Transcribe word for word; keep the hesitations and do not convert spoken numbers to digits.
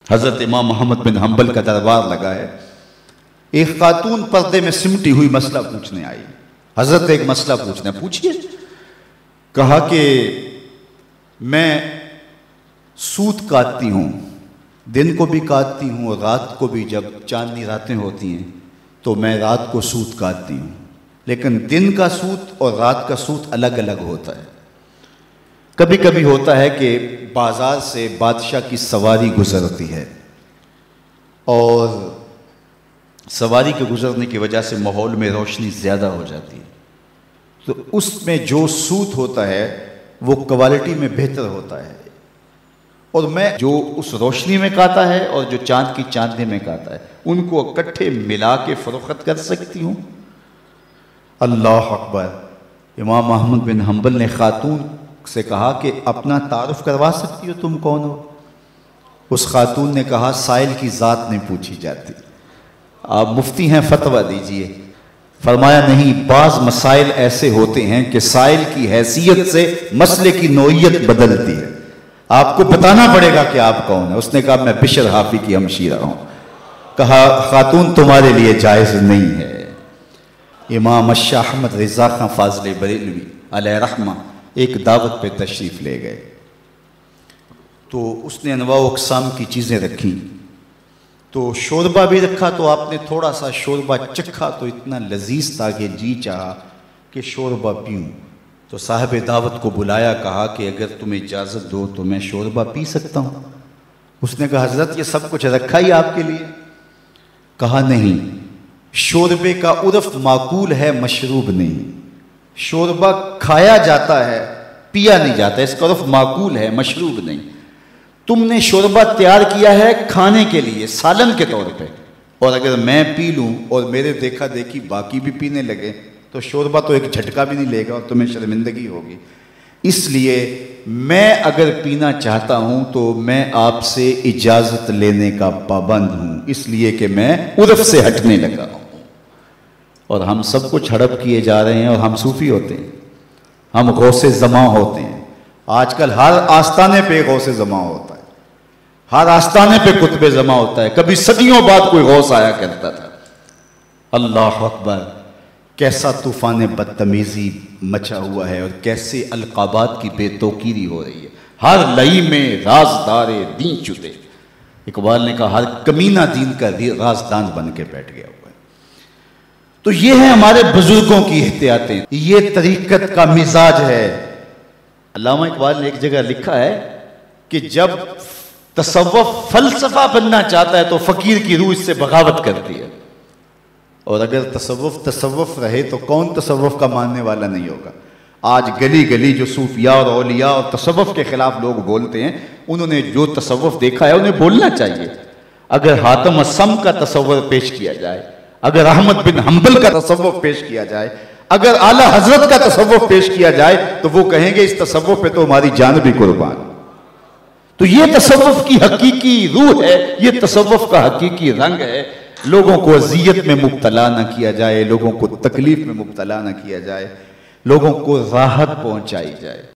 حضرت امام محمد بن حنبل کا دربار لگا ہے. ایک خاتون پردے میں سمٹی ہوئی مسئلہ پوچھنے آئی. حضرت ایک مسئلہ پوچھنا ہے. پوچھئے. کہا کہ میں سوت کاٹتی ہوں، دن کو بھی کاٹتی ہوں اور رات کو بھی. جب چاندنی راتیں ہوتی ہیں تو میں رات کو سوت کاٹتی ہوں، لیکن دن کا سوت اور رات کا سوت الگ الگ ہوتا ہے. کبھی کبھی ہوتا ہے کہ بازار سے بادشاہ کی سواری گزرتی ہے اور سواری کے گزرنے کی وجہ سے ماحول میں روشنی زیادہ ہو جاتی ہے، تو اس میں جو سوت ہوتا ہے وہ کوالٹی میں بہتر ہوتا ہے، اور میں جو اس روشنی میں کاتا ہے اور جو چاند کی چاندنی میں کاتا ہے ان کو اکٹھے ملا کے فروخت کر سکتی ہوں. اللہ اکبر. امام احمد بن حنبل نے خاتون سے کہا کہ اپنا تعارف کروا سکتی ہو، تم کون ہو؟ اس خاتون نے کہا سائل کی ذات نہیں پوچھی جاتی، آپ مفتی ہیں فتویٰ دیجئے. فرمایا نہیں، بعض مسائل ایسے ہوتے ہیں کہ سائل کی حیثیت سے مسئلے کی نوعیت بدلتی ہے، آپ کو بتانا پڑے گا کہ آپ کون ہیں. اس نے کہا میں بشر حافی کی ہمشیرہ ہوں. کہا خاتون تمہارے لیے جائز نہیں ہے. امام الشاہ احمد رضا خان فاضل بریلوی علیہ رحمہ ایک دعوت پہ تشریف لے گئے تو اس نے انواع و اقسام کی چیزیں رکھی. تو شوربہ بھی رکھا تو آپ نے تھوڑا سا شوربہ چکھا تو اتنا لذیذ تھا کہ جی چاہا کہ شوربہ پیوں. تو صاحب دعوت کو بلایا، کہا کہ اگر تم اجازت دو تو میں شوربہ پی سکتا ہوں. اس نے کہا حضرت یہ سب کچھ رکھا ہی آپ کے لیے. کہا نہیں، شوربے کا عرف معقول ہے، مشروب نہیں. شوربہ کھایا جاتا ہے، پیا نہیں جاتا، اس کا عرف معقول ہے، مشروب نہیں. تم نے شوربہ تیار کیا ہے کھانے کے لیے، سالن کے طور پہ، اور اگر میں پی لوں اور میرے دیکھا دیکھی باقی بھی پینے لگے تو شوربہ تو ایک جھٹکا بھی نہیں لے گا اور تمہیں شرمندگی ہوگی. اس لیے میں اگر پینا چاہتا ہوں تو میں آپ سے اجازت لینے کا پابند ہوں، اس لیے کہ میں عرف سے ہٹنے لگا ہوں. اور ہم سب کچھ ہڑپ کیے جا رہے ہیں اور ہم صوفی ہوتے ہیں، ہم غوث زماں ہوتے ہیں. آج کل ہر آستانے پہ غوث زماں ہوتا ہے، ہر آستانے پہ قطب زماں ہوتا ہے. کبھی صدیوں بعد کوئی غوث آیا کرتا تھا. اللہ اکبر. کیسا طوفان بدتمیزی مچا ہوا ہے اور کیسے القابات کی بے توقیری ہو رہی ہے. ہر لئی میں رازدار دین چھتے. اقبال نے کہا ہر کمینہ دین کا رازدان بن کے بیٹھ گیا ہوا ہے. تو یہ ہے ہمارے بزرگوں کی احتیاطیں، یہ طریقت کا مزاج ہے. علامہ اقبال نے ایک جگہ لکھا ہے کہ جب تصوف فلسفہ بننا چاہتا ہے تو فقیر کی روح اس سے بغاوت کرتی ہے، اور اگر تصوف تصوف رہے تو کون تصوف کا ماننے والا نہیں ہوگا. آج گلی گلی جو صوفیاء اور اولیاء اور تصوف کے خلاف لوگ بولتے ہیں، انہوں نے جو تصوف دیکھا ہے انہیں بولنا چاہیے. اگر حاتم الصم کا تصور پیش کیا جائے، اگر احمد بن حنبل کا تصوف پیش کیا جائے، اگر اعلیٰ حضرت کا تصوف پیش کیا جائے تو وہ کہیں گے اس تصوف پہ تو ہماری جان بھی قربان. تو یہ تصوف کی حقیقی روح ہے، یہ تصوف کا حقیقی رنگ ہے. لوگوں کو اذیت میں مبتلا نہ کیا جائے، لوگوں کو تکلیف میں مبتلا نہ کیا جائے، لوگوں کو راحت پہنچائی جائے.